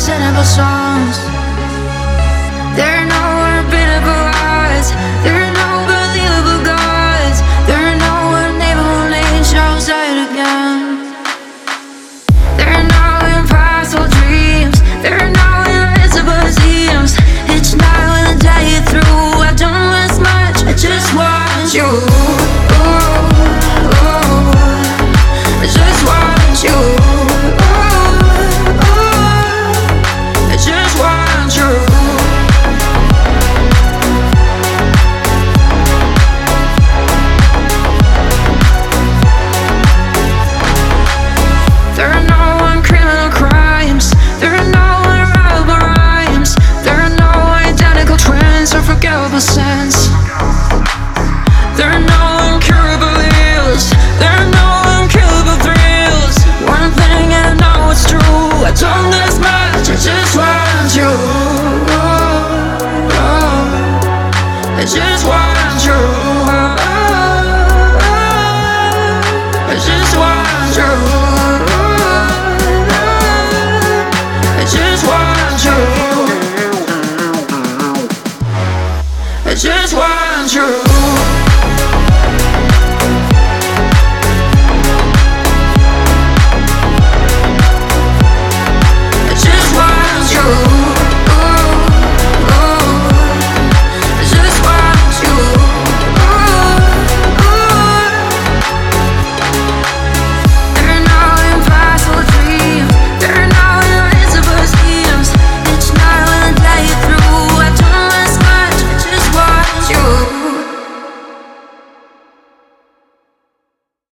unlistenable songs. There are no unbeatable odds. There are no believable gods. There are no unnameable names outside again. There are no impossible dreams. There are no invisible seams. Each night when the day you through, I don't miss much. I just want you. I just want you. I just want you. There are no uncriminal crimes. There are no unrivalable rhymes. There are no identical trends or forgivable sins.